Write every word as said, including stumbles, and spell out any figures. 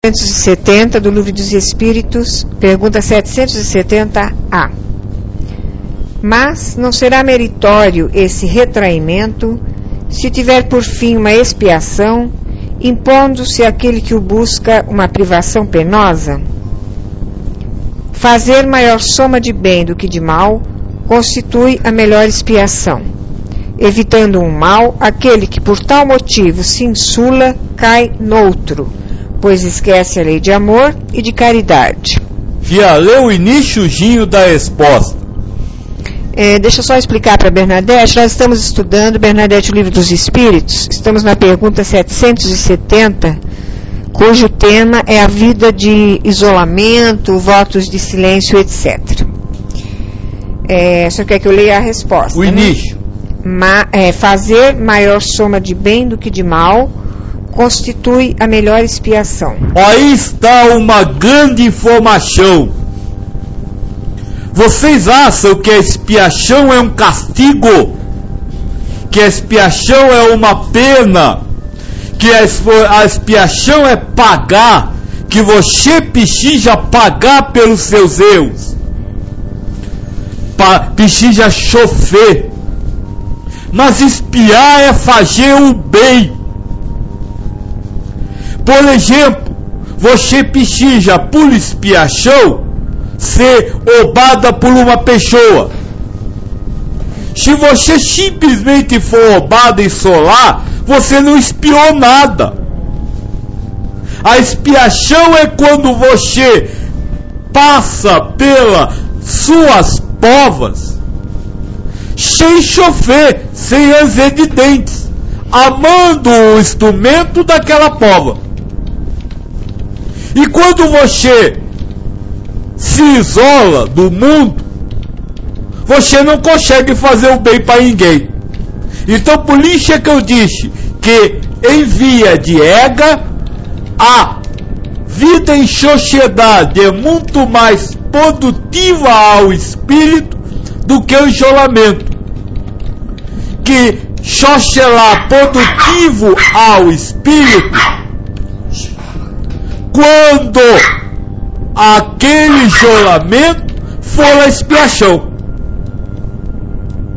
setecentos e setenta do Livro dos Espíritos, pergunta setecentos e setenta A. Mas não será meritório esse retraimento se tiver por fim uma expiação, impondo-se àquele que o busca uma privação penosa? Fazer maior soma de bem do que de mal constitui a melhor expiação. Evitando um mal, aquele que por tal motivo se insula cai noutro, pois esquece a lei de amor e de caridade. Já leu o iniciozinho da resposta. É, deixa eu só explicar para Bernadette. Nós estamos estudando, Bernadette, o Livro dos Espíritos. Estamos na pergunta setecentos e setenta, cujo tema é a vida de isolamento, votos de silêncio, etcétera. É, só quer que eu leia a resposta. O início. Né? Ma, é, fazer maior soma de bem do que de mal constitui a melhor expiação. Aí está uma grande informação. Vocês acham que a expiação é um castigo? Que a expiação é uma pena? Que a expiação é pagar? Que você precisa pagar pelos seus erros? Pa, precisa sofrer? Mas expiar é fazer o bem. Por exemplo, você precisa, por expiação, ser roubada por uma pessoa. Se você simplesmente for roubado e solar, você não expiou nada. A expiação é quando você passa pelas suas provas sem sofrer, sem ranger de dentes, amando o instrumento daquela prova. E quando você se isola do mundo, você não consegue fazer o bem para ninguém. Então por isso é que eu disse que em via de regra, a vida em sociedade é muito mais produtiva ao espírito do que o isolamento. Que só será produtivo ao espírito quando aquele isolamento for a expiação.